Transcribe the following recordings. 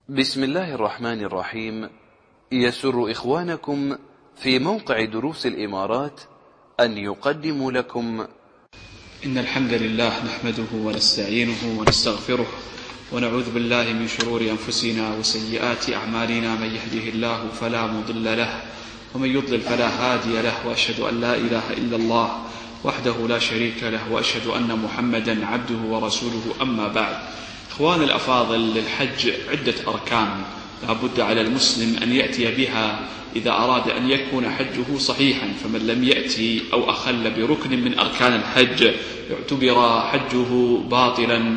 بسم الله الرحمن الرحيم. يسر إخوانكم في موقع دروس الإمارات أن يقدموا لكم إن الحمد لله نحمده ونستعينه ونستغفره ونعوذ بالله من شرور أنفسنا وسيئات أعمالنا. من يهده الله فلا مضل له ومن يضلل فلا هادي له، وأشهد أن لا إله إلا الله وحده لا شريك له، وأشهد أن محمدا عبده ورسوله. أما بعد، إخوان الأفاضل، للحج عدة أركان لا بد على المسلم أن يأتي بها إذا أراد أن يكون حجه صحيحا، فمن لم يأتي أو أخل بركن من أركان الحج يعتبر حجه باطلا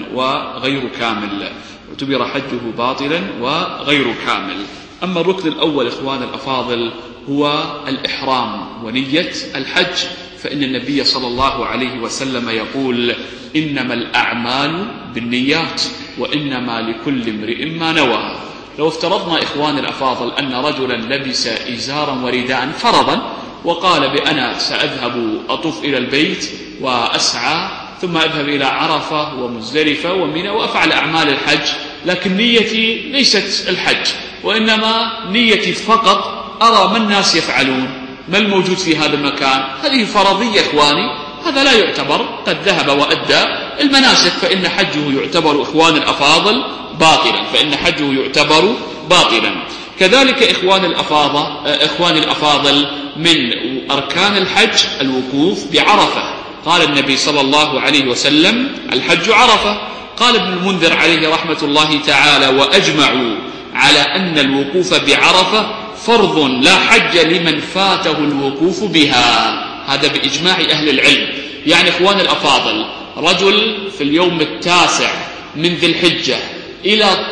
وغير كامل. أما الركن الأول إخوان الأفاضل هو الإحرام ونية الحج، فإن النبي صلى الله عليه وسلم يقول: إنما الأعمال بالنيات وإنما لكل امرئ ما نوى. لو افترضنا إخوان الأفاضل أن رجلا لبس إزارا ورداء فرضا وقال بأنا سأذهب أطوف إلى البيت وأسعى ثم أذهب إلى عرفة ومزدلفة ومنى وأفعل أعمال الحج، لكن نيتي ليست الحج، وإنما نيتي فقط أرى ما الناس يفعلون، ما الموجود في هذا المكان، هذه فرضية إخواني، هذا لا يعتبر قد ذهب وأدى المناسك، فإن حجه يعتبر إخوان الأفاضل باطلا. كذلك إخوان الأفاضل من أركان الحج الوقوف بعرفة. قال النبي صلى الله عليه وسلم: الحج عرفة. قال ابن المنذر عليه رحمة الله تعالى: وأجمعوا على أن الوقوف بعرفة فرض لا حج لمن فاته الوقوف بها. هذا بإجماع أهل العلم. يعني إخوان الأفاضل، رجل في اليوم 9 من ذي الحجة إلى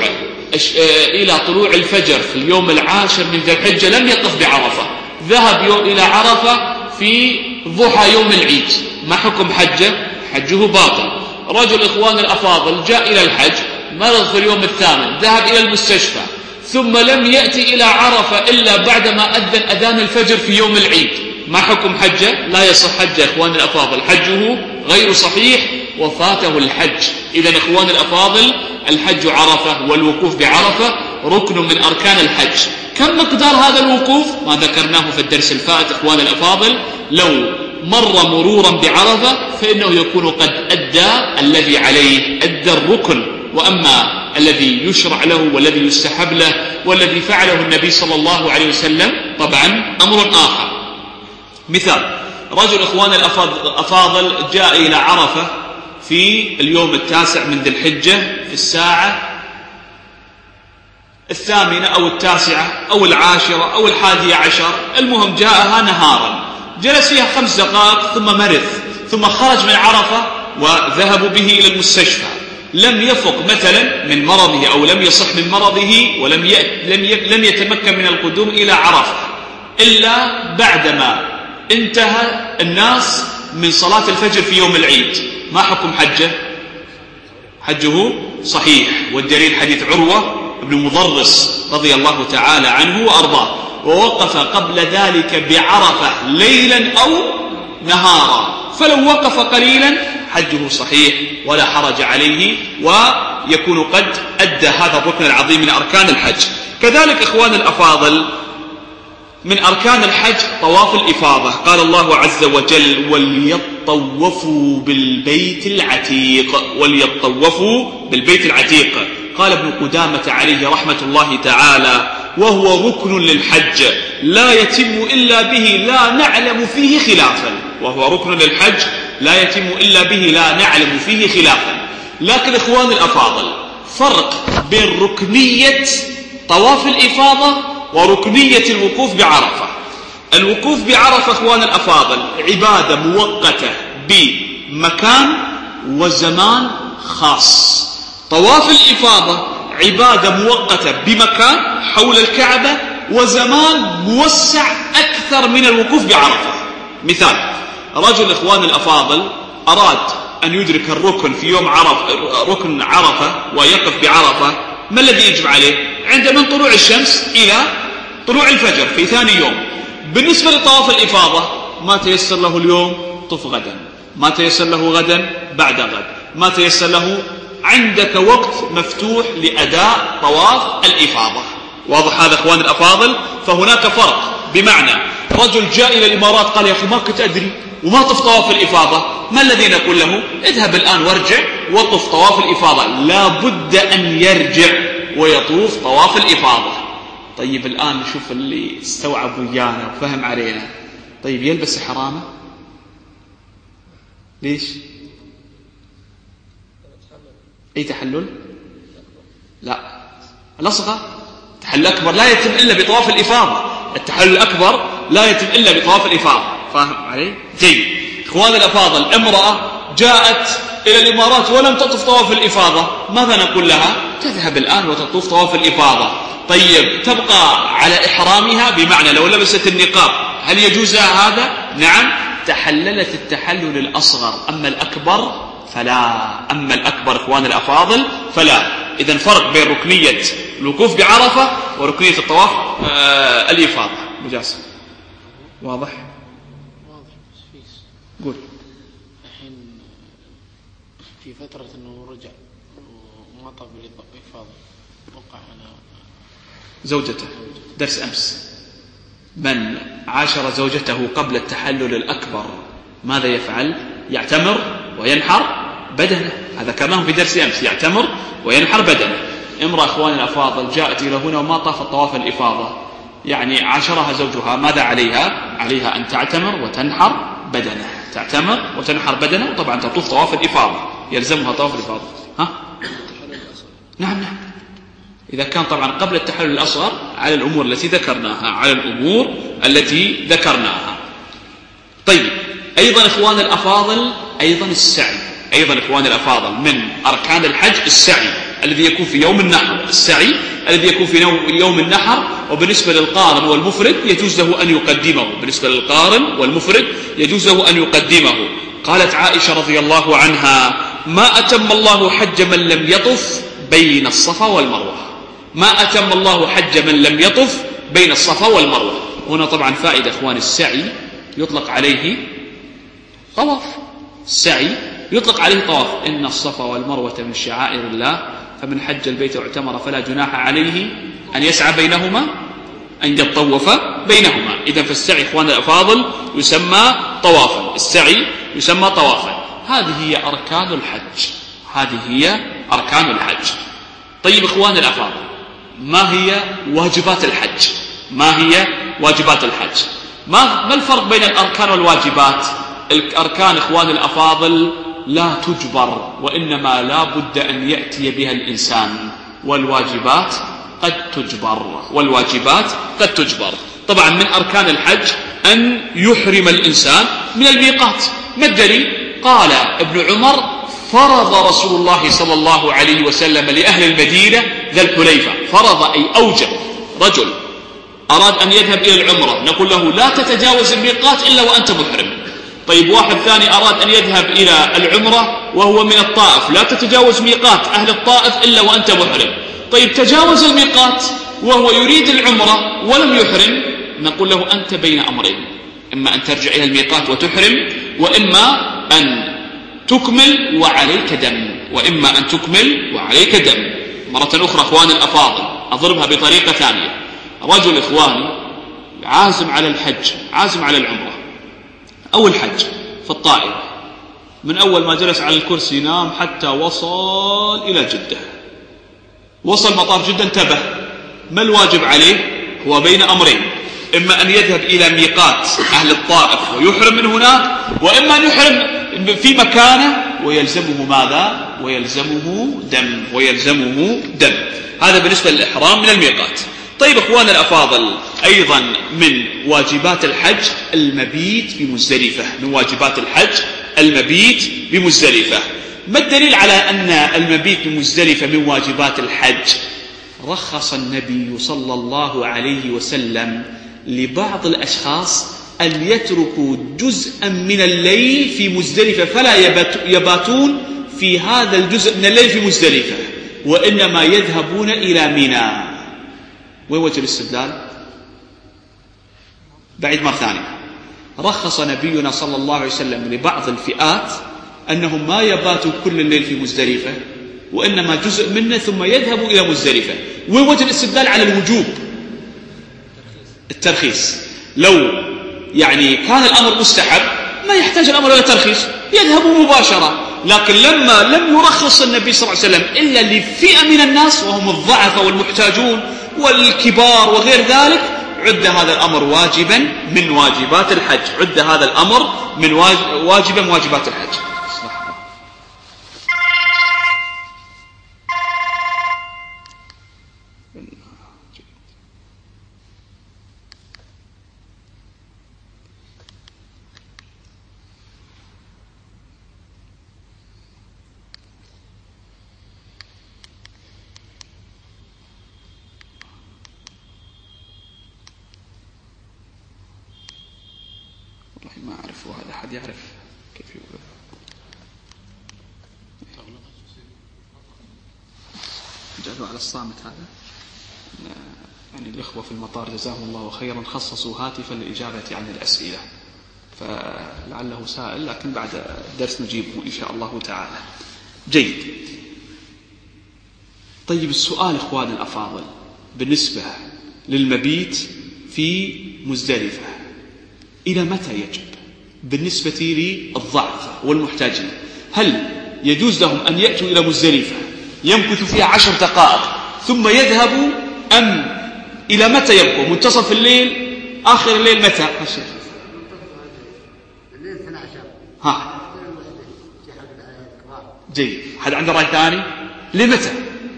طلوع الفجر في اليوم 10 من ذي الحجة لم يقف بعرفة، ذهب إلى عرفة في ضحى يوم العيد، ما حكم حجه؟ حجه باطل. رجل إخوان الأفاضل جاء إلى الحج، مرض في اليوم 8، ذهب إلى المستشفى ثم لم يأتي إلى عرفة إلا بعدما أذن أذان الفجر في يوم العيد، ما حكم حجه؟ لا يصح حجه إخوان الأفاضل، حجه غير صحيح وفاته الحج. إذن إخوان الأفاضل، الحج عرفة والوقوف بعرفة ركن من أركان الحج. كم مقدار هذا الوقوف؟ ما ذكرناه في الدرس الفائت إخوان الأفاضل. لو مر مرورا بعرفة فإنه يكون قد أدى الذي عليه، أدى الركن. وأما الذي يشرع له والذي يستحب له والذي فعله النبي صلى الله عليه وسلم طبعا أمر آخر. مثال: رجل إخوان الأفاضل جاء إلى عرفة في اليوم 9 من ذي الحجة في الساعة 8 أو 9 أو 10 أو 11، المهم جاءها نهارا، جلس فيها 5 دقائق ثم مرض، ثم خرج من عرفة وذهبوا به إلى المستشفى، لم يفق مثلا من مرضه أو لم يصح من مرضه ولم يتمكن من القدوم إلى عرفة إلا بعدما انتهى الناس من صلاة الفجر في يوم العيد، ما حكم حجه؟ حجه صحيح، والدليل حديث عروة بن مضرس رضي الله تعالى عنه وأرضاه: ووقف قبل ذلك بعرفة ليلا أو نهارا، فلو وقف قليلا حجه صحيح ولا حرج عليه، ويكون قد أدى هذا الركن العظيم من أركان الحج. كذلك إخوان الأفاضل، من أركان الحج طواف الإفاضة. قال الله عز وجل: وليطوفوا بالبيت العتيق. قال ابن قدامة عليه رحمة الله تعالى: وهو ركن للحج لا يتم إلا به لا نعلم فيه خلافا. لكن إخوان الأفاضل، فرق بين ركنية طواف الإفاضة وركنية الوقوف بعرفة. الوقوف بعرفة إخوان الأفاضل عبادة مؤقتة بمكان وزمان خاص. طواف الإفاضة عبادة مؤقتة بمكان حول الكعبة وزمان موسع أكثر من الوقوف بعرفة. مثال: رجل إخوان الأفاضل أراد أن يدرك الركن في يوم ركن عرفة ويقف بعرفة، ما الذي يجب عليه؟ عند من طلوع الشمس إلى طلوع الفجر في ثاني يوم. بالنسبة لطواف الإفاضة، ما تيسر له اليوم طف غدا، ما تيسر له غدا بعد غد، ما تيسر له عندك وقت مفتوح لأداء طواف الإفاضة. واضح هذا أخوان الأفاضل؟ فهناك فرق، بمعنى رجل جاء إلى الإمارات قال يا أخي ما كنت أدري وما طف طواف الإفاضة، ما الذي نقول له؟ اذهب الآن وارجع وطف طواف الإفاضة. لا بد أن يرجع ويطوف طواف الإفاضة. طيب الآن نشوف اللي استوعب ويانا وفهم علينا. طيب يلبس حرامه ليش؟ أي تحلل؟ لا، الأصغر. التحلل الأكبر لا يتم إلا بطواف الإفاضة. التحلل الأكبر لا يتم إلا بطواف الإفاضة. فاهم علي؟ جيد. إخوان الأفاضل، امرأة جاءت إلى الإمارات ولم تطوف طواف الإفاضة، ماذا نقول لها؟ تذهب الآن وتطوف طواف الإفاضة. طيب تبقى على إحرامها، بمعنى لو لبست النقاب هل يجوز هذا؟ نعم، تحللت التحلل الأصغر، أما الأكبر فلا. أما الأكبر إخوان الأفاضل فلا. إذن فرق بين ركنية الوقوف بعرفة وركنية الطواف الإفاضة. مجاسم واضح؟ واضح. بس قول. الحين في فترة أنه رجع وما طاف بالإفاضة، وقع على زوجته. درس أمس، من عاشر زوجته قبل التحلل الأكبر ماذا يفعل؟ يعتمر وينحر بدنه. هذا كرناه في درس أمس، يعتمر وينحر بدنه. امرأة إخواني الأفاضل جاءت إلى هنا وما طافت طواف الإفاضة، يعني عاشرها زوجها، ماذا عليها؟ عليها أن تعتمر وتنحر بدنه. تعتمر وتنحر بدنه، وطبعا تطوف طواف الإفاضة، يلزمها طواف الإفاضة. ها؟ نعم. إذا كان طبعا قبل التحلل الأصغر على الأمور التي ذكرناها. طيب أيضا إخوان الأفاضل، أيضا السعي. أيضا إخوان الأفاضل من أركان الحج السعي الذي يكون في يوم النحر. السعي الذي يكون في يوم النحر. وبالنسبة للقارن والمفرد يجوز له أن يقدمه. بالنسبة للقارن والمفرد يجوز له أن يقدمه. قالت عائشة رضي الله عنها: ما أتم الله حج من لم يطف بين الصفا والمروة. ما أتم الله حج من لم يطف بين الصفا والمروة. هنا طبعا فائدة إخوان، السعي يطلق عليه طواف. السعي يطلق عليه طواف. إن الصفا والمروة من شعائر الله فمن حج البيت واعتمر فلا جناح عليه أن يسعى بينهما، أن يطوف بينهما. إذن فالسعي إخوان الأفاضل يسمى طوافا. السعي يسمى طوافا. هذه هي أركان الحج. هذه هي أركان الحج. طيب إخوان الأفاضل، ما هي واجبات الحج؟ ما هي واجبات الحج؟ ما الفرق بين الأركان والواجبات؟ الأركان إخوان الأفاضل لا تجبر، وإنما لا بد أن يأتي بها الإنسان. والواجبات قد تجبر. طبعا من أركان الحج أن يحرم الإنسان من الميقات. ما الدليل؟ قال ابن عمر: فرض رسول الله صلى الله عليه وسلم لأهل المدينة ذا الحليفة. فرض أي أوجب. رجل أراد أن يذهب إلى العمرة، نقول له لا تتجاوز الميقات إلا وأنت محرم. طيب واحد ثاني أراد أن يذهب إلى العمرة وهو من الطائف، لا تتجاوز ميقات أهل الطائف إلا وأنت محرم. طيب تجاوز الميقات وهو يريد العمرة ولم يحرم، نقول له أنت بين أمرين: إما أن ترجع إلى الميقات وتحرم، وإما أن تكمل وعليك دم. مرة أخرى إخواني الأفاضل أضربها بطريقة ثانية. رجل إخواني عازم على الحج، عازم على العمرة، أو الحج في الطائرة، من أول ما جلس على الكرسي نام حتى وصل إلى جدة. وصل مطار جدة، انتبه، ما الواجب عليه؟ هو بين أمرين: إما أن يذهب إلى ميقات أهل الطائف ويحرم من هناك، وإما أن يحرم في مكانه ويلزمه ماذا؟ ويلزمه دم. هذا بالنسبة للإحرام من الميقات. طيب إخوان الأفاضل، أيضا من واجبات الحج المبيت بمزدلفة. من واجبات الحج المبيت بمزدلفة. ما الدليل على أن المبيت بمزدلفة من واجبات الحج؟ رخص النبي صلى الله عليه وسلم لبعض الأشخاص أن يتركوا جزءا من الليل في مزدلفة، فلا يباتون في هذا الجزء من الليل في مزدلفة، وإنما يذهبون إلى منى. وين وجه الاستدلال؟ بعد مرة ثانية، رخص نبينا صلى الله عليه وسلم لبعض الفئات أنهم ما يباتوا كل الليل في مزدلفة، وإنما جزء منه ثم يذهب إلى مزدلفة. ووجه الاستدلال على الوجوب الترخيص. لو يعني كان الأمر مستحب ما يحتاج الأمر إلى ترخيص، يذهب مباشرة. لكن لما لم يرخص النبي صلى الله عليه وسلم إلا لفئة من الناس وهم الضعفاء والمحتاجون والكبار وغير ذلك، عد هذا الأمر واجبا من واجبات الحج، عد هذا الأمر من واجبا من واجبات الحج. ما أعرف، وهذا أحد يعرف كيف يقول. جعلوا على الصامت هذا. يعني الإخوة في المطار جزاهم الله خيرا خصصوا هاتفا للإجابة عن الأسئلة، فلعله سائل، لكن بعد الدرس نجيبه إن شاء الله تعالى. جيد. طيب السؤال إخواني الأفاضل بالنسبة للمبيت في مزدلفة إلى متى يجب بالنسبة للضعف والمحتاجين؟ هل يجوز لهم أن يأتوا إلى مزدلفة يمكثوا فيها 10 دقائق ثم يذهبوا، أم إلى متى يبقوا؟ منتصف الليل، آخر الليل، متى؟ الليل 12. ها جيد. حد عنده رأي ثاني؟ لمتى؟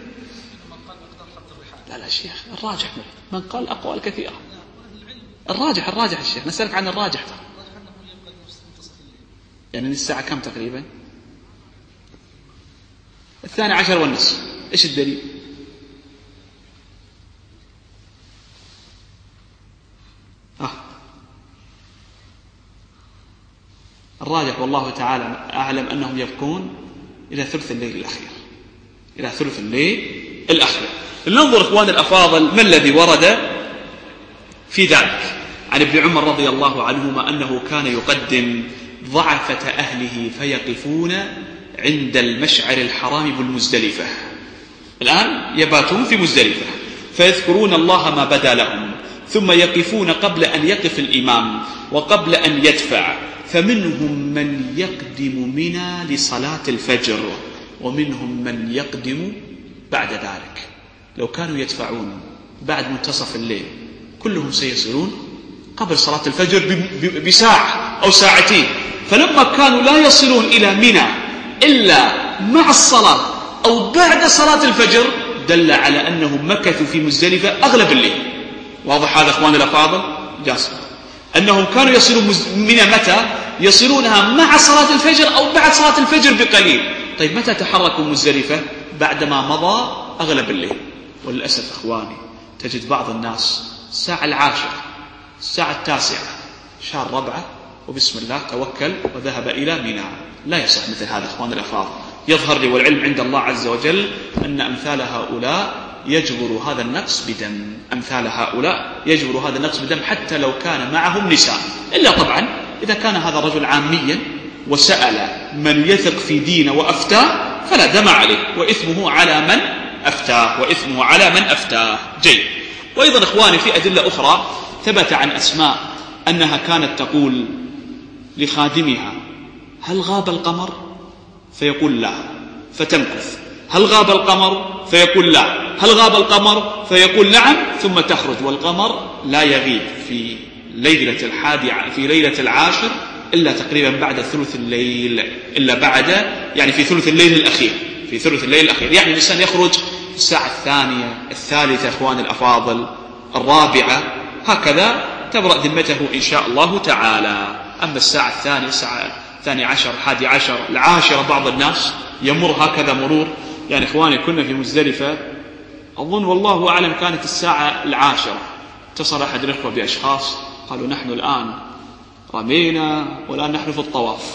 لا شيخ، الراجح من قال أقوال كثيرة. الراجح الشيخ، نسألك عن الراجح. يعني الساعة كم تقريبا؟ 12:30. إيش الدليل؟ الراجح والله تعالى أعلم أنهم يبقون إلى ثلث الليل الأخير، إلى ثلث الليل الأخير. لننظر إخوان الأفاضل ما الذي ورد في ذلك. عن ابن عمر رضي الله عنهما أنه كان يقدم ضعفة أهله فيقفون عند المشعر الحرام بالمزدلفة. الآن يباتون في مزدلفة فيذكرون الله ما بدا لهم، ثم يقفون قبل أن يقف الإمام وقبل أن يدفع، فمنهم من يقدم منى لصلاة الفجر ومنهم من يقدم بعد ذلك. لو كانوا يدفعون بعد منتصف الليل كلهم سيصلون قبل صلاة الفجر بساعة أو ساعتين. فلما كانوا لا يصلون إلى منى إلا مع الصلاة أو بعد صلاة الفجر دل على أنهم مكثوا في مزدلفة أغلب الليل. واضح هذا أخواني الأفاضل؟ جاسم أنهم كانوا يصلون منى متى؟ يصلونها مع صلاة الفجر أو بعد صلاة الفجر بقليل. طيب متى تحركوا مزدلفة؟ بعدما مضى أغلب الليل. وللأسف أخواني تجد بعض الناس الساعة 10 الساعة 9 شهر 4 وبسم الله توكل وذهب إلى منى. لا يصح مثل هذا أخواني الأفاضل. يظهر لي والعلم عند الله عز وجل أن أمثال هؤلاء يجبر هذا النقص بدم، أمثال هؤلاء يجبر هذا النقص بدم حتى لو كان معهم نساء، إلا طبعا إذا كان هذا الرجل عاميا وسأل من يثق في دين وأفتاه فلا دم عليه، وإثمه على من أفتاه، وإثمه على من أفتاه. جيد. وأيضا إخواني في أدلة أخرى ثبت عن أسماء أنها كانت تقول لخادمها هل غاب القمر؟ فيقول لا فتمكث. هل غاب القمر؟ فيقول لا. هل غاب القمر؟ فيقول نعم، ثم تخرج والقمر لا يغيب في ليلة 10 إلا تقريبا بعد ثلث الليل، إلا بعد يعني في ثلث الليل الأخير، في ثلث الليل الأخير. يعني الإنسان يخرج الساعة 2 الثالثة إخواني الأفاضل 4 هكذا تبرأ ذمته إن شاء الله تعالى. أما الساعة 2 الساعة 12 11 10 بعض الناس يمر هكذا مرور. يعني إخواني كنا في مزدلفة أظن والله أعلم كانت الساعة 10 اتصل أحد الإخوة بأشخاص قالوا نحن الآن رمينا والآن نحن في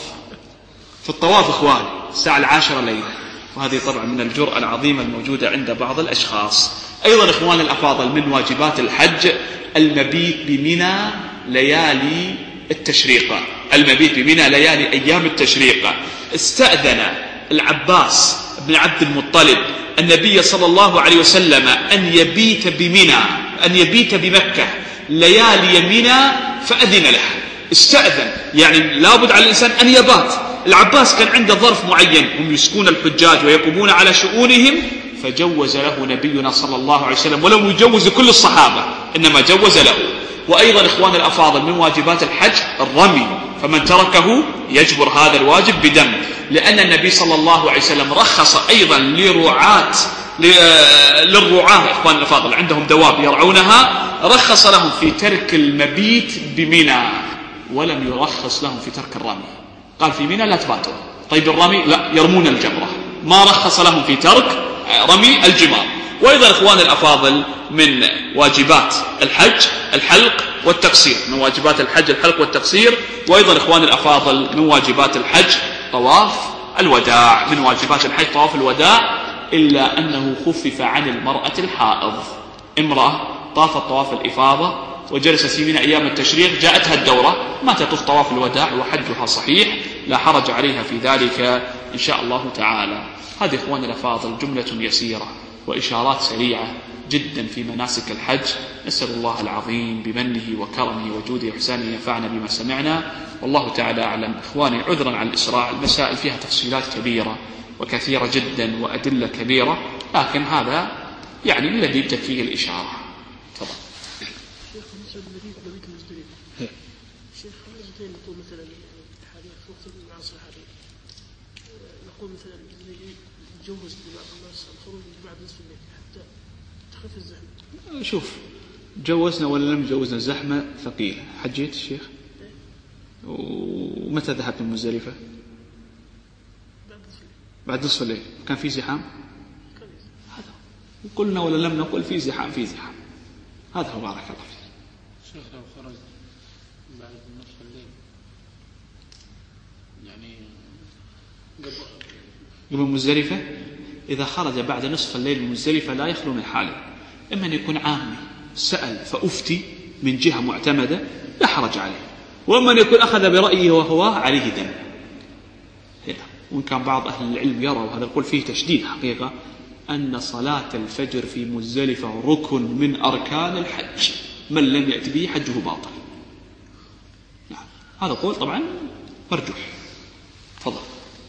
الطواف إخواني الساعة 10 ليلة. وهذه طبعا من الجرأة العظيمة الموجودة عند بعض الأشخاص. أيضا إخواني الأفاضل من واجبات الحج المبيت بمنى ليالي التشريق، المبيت بمنى ليالي أيام التشريق. استأذن العباس بن عبد المطلب النبي صلى الله عليه وسلم أن يبيت بمكة ليالي منى فأذن له، استأذن، يعني لابد على الإنسان أن يبات. العباس كان عنده ظرف معين، هم يسكون الحجاج ويقومون على شؤونهم، فجوز له نبينا صلى الله عليه وسلم، ولم يجوز كل الصحابة إنما جوز له. وأيضا إخوان الأفاضل من واجبات الحج الرمي، فمن تركه يجبر هذا الواجب بدم، لأن النبي صلى الله عليه وسلم رخص أيضا للرعاة إخوان الأفاضل عندهم دواب يرعونها، رخص لهم في ترك المبيت بمنى، ولم يرخص لهم في ترك الرمي. قال في منى لا تباتوا، طيب الرمي لا، يرمون الجمرة، ما رخص لهم في ترك رمي الجمار. وأيضا إخوان الأفاضل من واجبات الحج الحلق والتقصير، من واجبات الحج الحلق والتقصير. وأيضا إخوان الأفاضل من واجبات الحج طواف الوداع، من واجبات الحج طواف الوداع، إلا أنه خفف عن المرأة الحائض. امرأة طافت طواف الإفاضة وجلست في منى أيام التشريق، جاءتها الدورة، ما تطوف طواف الوداع وحجها صحيح، لا حرج عليها في ذلك إن شاء الله تعالى. هذه إخوان الأفاضل جملة يسيرة وإشارات سريعة جدا في مناسك الحج. نسأل الله العظيم بمنه وكرمه وجوده وإحسانه ينفعنا بما سمعنا، والله تعالى أعلم. إخواني عذرا على الإسراع، المسائل فيها تفصيلات كبيرة وكثيرة جدا وأدلة كبيرة، لكن هذا يعني الذي تكفيه الإشارة. تفضل. شيخ زين نقول مثلا الحديث في وقت العصر الحديث، نقول مثلا يجوز لبعض الناس الخروج بعد نصف الليل حتى تخف الزحمة. شوف، جوزنا ولا لم جوزنا الزحمة ثقيلة. حجيت الشيخ؟ ومتى ذهبت من مزدلفة؟ بعد نصف الليل. كان في زحام؟ هذا قلنا ولا لم نقل في زحام؟ في زحام. هذا هو، بارك الله فيك. شيخ لو خرج بعد نصف الليل يعني قبل مزدلفة، إذا خرج بعد نصف الليل من مزدلفة لا يخلو من حاله، إما أن يكون عامي سأل فأفتي من جهة معتمدة لا حرج عليه، وإما أن يكون أخذ برأيه وهو عليه دم. وإن كان بعض أهل العلم يرى، وهذا يقول فيه تشديد حقيقة، أن صلاة الفجر في مزدلفة ركن من أركان الحج، من لم يأتي به حجه باطل. نعم، هذا قول طبعا مرجوح. تفضل.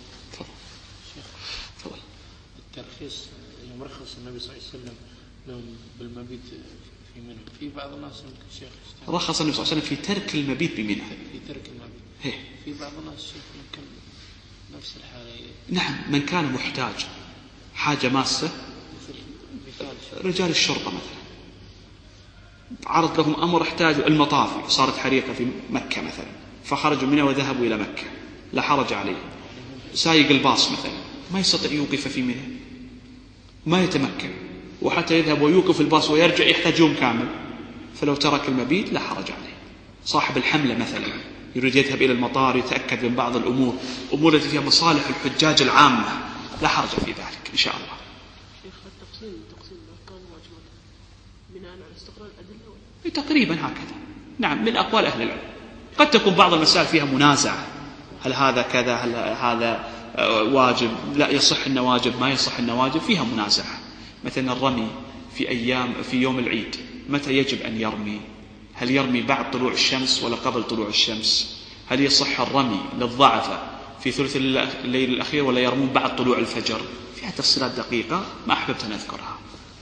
الترخيص يوم رخص النبي صلى الله عليه وسلم لهم بالمبيت في منى، في بعض الناس يمكن شيخ رخص النبي صلى الله عليه وسلم في ترك المبيت بمنى، في ترك المبيت. في بعض الناس شيخ يمكن نفس الحالة. نعم، من كان محتاج حاجة ماسة، رجال الشرطة مثلا عرض لهم أمر، احتاجوا المطافي، صارت حريقة في مكة مثلا فخرجوا منها وذهبوا إلى مكة، لا حرج عليه. سايق الباص مثلا ما يستطيع يوقف في منى، ما يتمكن، وحتى يذهب ويوقف الباص ويرجع يحتاج يوم كامل، فلو ترك المبيت لا حرج عليه. صاحب الحملة مثلا يريد يذهب إلى المطار يتأكد من بعض الأمور التي فيها مصالح الحجاج العامة، لا حرج في ذلك إن شاء الله. شيخ التقسيم الأركان والواجبات بناء على استقرار الأدلة تقريبا هكذا. نعم، من أقوال أهل العلم. قد تكون بعض المسائل فيها منازعة، هل هذا كذا، هل هذا واجب، لا يصح إنه واجب، ما يصح إنه واجب، فيها منازعة. مثلا الرمي في يوم العيد، متى يجب أن يرمي؟ هل يرمي بعد طلوع الشمس ولا قبل طلوع الشمس؟ هل يصح الرمي للضعف في ثلث الليل الأخير ولا يرمون بعد طلوع الفجر؟ فيها تفصيلات دقيقة ما أحببت أن أذكرها.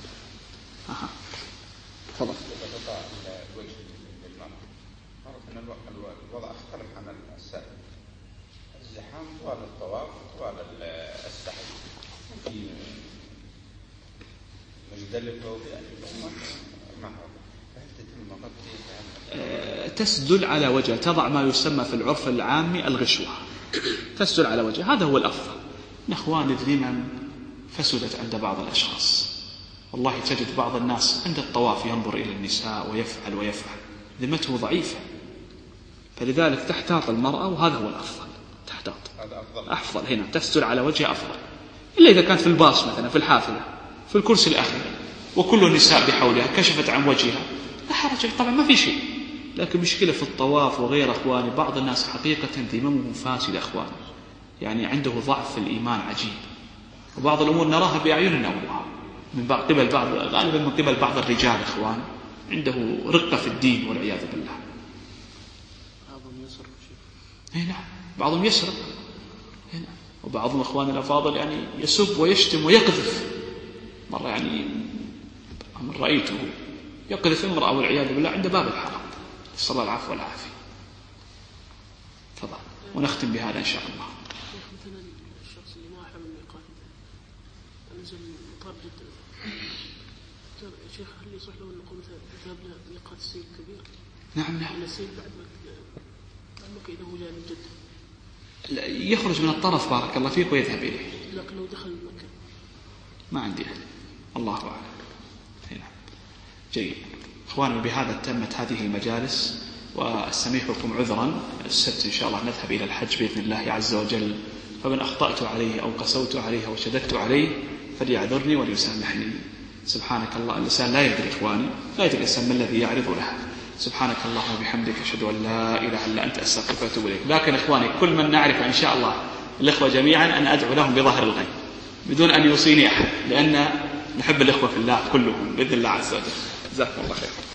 تفضل. الوضع اختلف عن السائل، الزحام طوال الطواف طوال السعي في مزدلفة وفي معه، فهل تتم مغطية؟ تسدل على وجه، تضع ما يسمى في العرف العامي الغشوة، تسدل على وجه، هذا هو الأفضل. نخوان الذمم فسدت عند بعض الأشخاص، والله تجد بعض الناس عند الطواف ينظر إلى النساء ويفعل ذمته ضعيفة، فلذلك تحتاط المرأة، وهذا هو الأفضل، تحتاط أفضل هنا، تسدل على وجه أفضل. إلا إذا كانت في الباص مثلا، في الحافلة، في الكرسي الأخير وكل النساء بحولها كشفت عن وجهها، لا حرج، طبعا ما في شيء. لكن مشكلة في الطواف وغير أخواني، بعض الناس حقيقة ذممهم فاسد أخواني، يعني عنده ضعف في الإيمان عجيب، وبعض الأمور نراها بأعيننا والله من قبل بعض، غالبا من قبل بعض الرجال إخوان عنده رقة في الدين والعياذ بالله. بعضهم يسرق نعم بعضهم يسرق، وبعضهم إخوان الأفاضل يعني يسب ويشتم ويقذف. مرة يعني من رأيته يقذف امرأة والعياذ بالله عند باب الحرام، نسأل الله العفو والعافية. تفضل ونختم بهذا إن شاء الله. مثلا الشخص اللي ما حمل الميقات نزل مطار جدة، يا شيخ هل يصح له أن نقول مثلا ذهبنا ميقات السيد الكبير؟ نعم أن السيد بعد ما إذا هو جاء من جدة يخرج من الطرف بارك الله فيك ويذهب إليه، لكن لو دخل مكة ما عندي أهل. الله أعلم. هنا جيد إخواني، بهذا تمت هذه المجالس، وأستميحكم عذرا. السبت إن شاء الله نذهب إلى الحج بإذن الله عز وجل، فمن أخطأت عليه أو قسوت عليه أو شددت عليه فليعذرني وليسامحني. سبحانك الله، الإنسان لا يدري إخواني، لا يدري الإنسان ما الذي يعرض له. سبحانك اللهم وبحمدك أشهد أن لا إله إلا أنت أستغفرك وأتوب إليك. لكن إخواني كل من نعرف إن شاء الله الإخوة جميعا أن أدعو لهم بظاهر الغيب بدون أن يوصيني أحد، لأن نحب الإخوة في الله كلهم بإذن الله عز وجل. جزاكم الله خير.